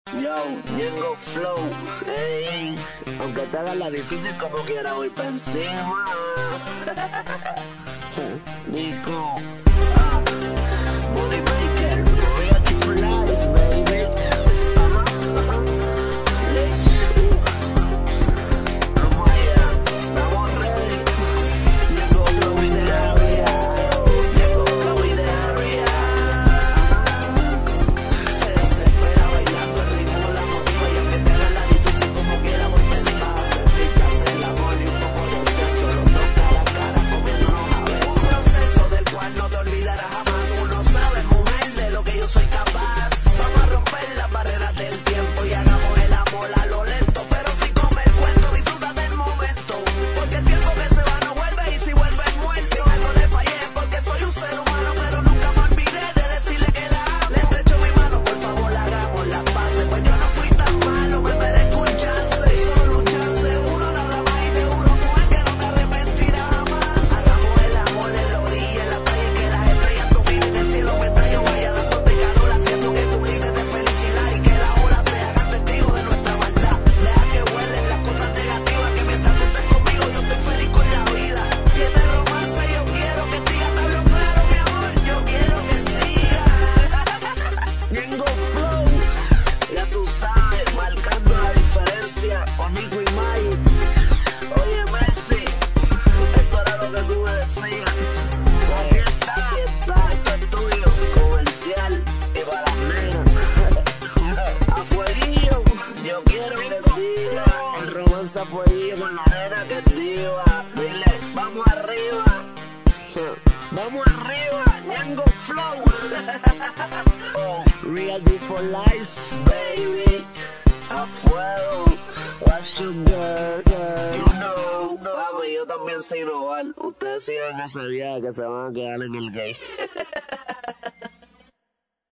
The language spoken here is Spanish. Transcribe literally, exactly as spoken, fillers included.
Yo, Ñengo Flow, ey, aunque te hagas la difícil como quiera voy pa' encima. Nico, ah, Body Maker, Reality for Life, baby. Ajá, ajá, let's, vamos allá, estamos ready. Ñengo Flow in the area, Ñengo Flow in the area. Se desespera bailando el ritmo, la motiva y aunque te hagas la difícil como quiera voy pensando. Sentir que hacer el amor y un poco de sexo, los dos cara a cara comiéndonos a besos. Un proceso del cual no te olvidarás jamás. Uno sabe, mujer, de lo que yo soy capaz. Vamos a romper las barreras del tiempo y hagamos el amor a lo lento, pero sin comer cuento, disfruta del momento, porque el tiempo que se va no vuelve y si vuelve es muerte. Si algo le fallé porque soy un ser humano, pero nunca me olvidé de decirle que la amo. Le estrecho mi mano, por favor hagamos las paces, pues yo no fui tan malo, me merezco un chance, solo un chance, uno nada más y te juro, mujer, que no te arrepentirás jamás. Hagamos el amor en la orilla, en la playa, que las estrellas dominen el cielo mientras yo vaya dándote calor, haciendo que tú grites de felicidad y que las olas se hagan testigos de nuestra maldad. Deja que huelen las cosas negativas, que mientras tú estés conmigo yo estoy feliz con la vida. Y este romance yo quiero que siga, te hablo claro, mi amor, yo quiero que siga. Ñengo Flow, ya tú sabes, marcando la diferencia con Nico y Mayu. Oye, Messi, esto era lo que tú me decías. Aquí está, aquí está, esto es tuyo, comercial y para las nenas. A fueguillo, yo quiero que siga. El romance a fueguillo con la nena que es diva. Dile, vamos arriba, vamos arriba, Ñengo Flow. Oh, Reality for Life, baby. A fuego, what's your girl, girl? You know, papi, yo también sé innovar. Ustedes sigan ese viaje que se van a quedar en el gay.